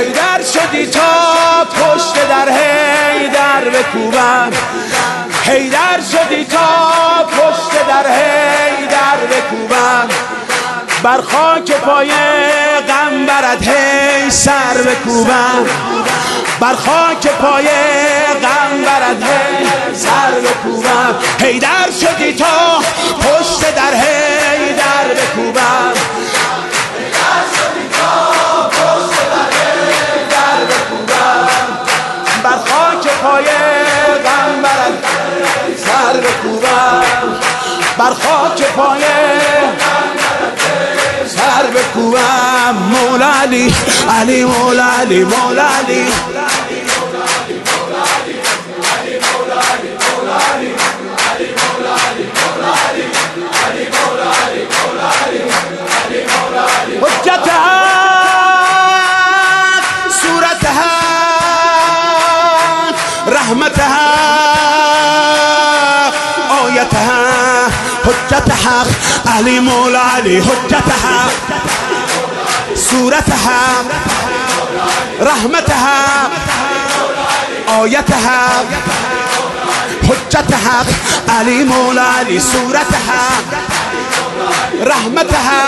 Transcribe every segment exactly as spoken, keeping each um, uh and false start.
حیدر شدی تا پشت در حیدر بکوبم، حیدر شدی تا پشت در حیدر بکوبم، بر خاک پای غم برد هی سر بکوبم، بر خاک پای غم برد هی سر بکوبم. حیدر شدی تا پشت در حیدر بکوبم، حیدر شدی تا پشت در حیدر بکوبم، بر خاک پای غم برد هی سر بکوبم، بر خاک پای سر بکوبم. مولا علی علی مولا علی مولا علی حجتها صورتها رحمتها آیتها حجتها علی مولا علی حجتها صورتها رحمتها آیتها حجتها علی مولا علی صورتها رحمتها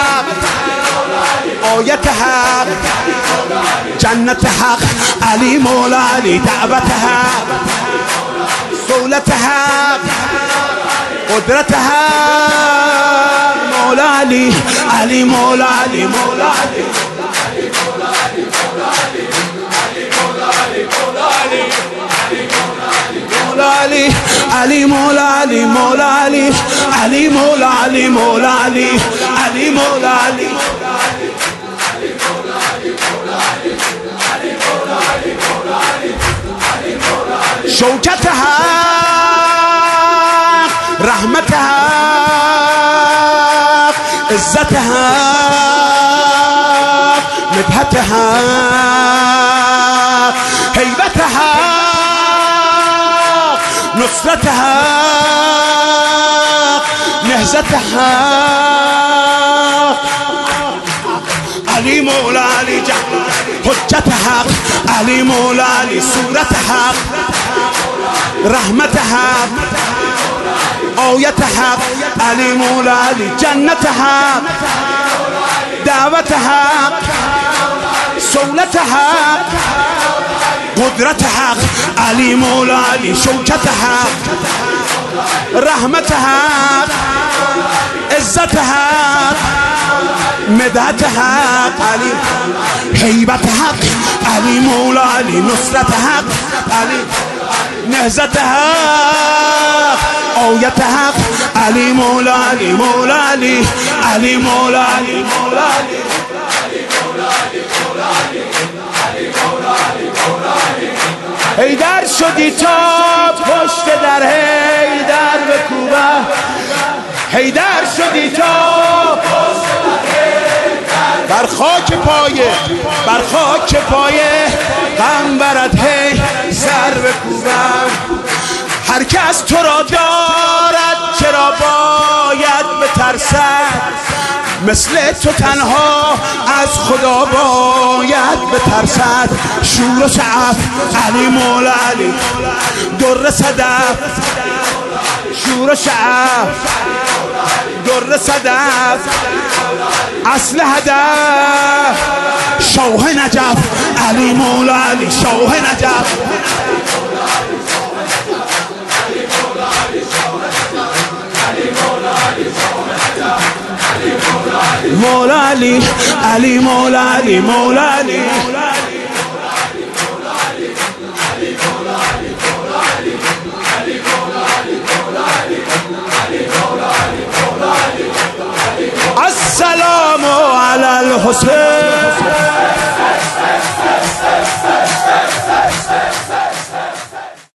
آیتها جنت حق علی مولا علی دعوتها صولتها قدرتها مولا علی علی مولا علی مولا علی مولا علی علی مولا علی مولا علی علی مولا علی مولا علی علی مولا علی شوکتها رحمتها عزتها مدحتها هیبتها نصرتها نهزتها علی مولا علی حجتها علی مولا علی صورتها رحمتها آیتها علی مولا علی جنتها دعوتها صولتها قدرتها علی مولا علی شوکتها رحمتها عزتها مدحتها علی هیبتها علی مولا علی نصرتها علی نهزتها آیتها علی مولا علی مولا علی علی مولا علی مولا علی حیدر شدی تا پشت در حیدر بکوبم، حیدر شدی تا پشت در حیدر بر خاک پایه بر خاک پایه غم برد هی سر بکوبم. هر کس تو را دارد چرا باید بترسد، مثل تو تنها از خدا باید بترسد. شور و شعف علی مولا علی در صدف، شور و شعف در صدف اصل هدف شوه نجف علی مولا علی شوه نجف مولا علی علی مولا علی مولا علی السلام علی الحسین.